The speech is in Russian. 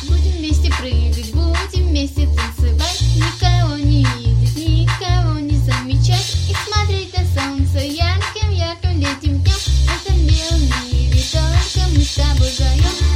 Будем вместе прыгать, будем вместе танцевать, никого не видеть, никого не замечать и смотреть на солнце ярким, ярким летним днем. В этом белом мире только мы с тобой вдвоем.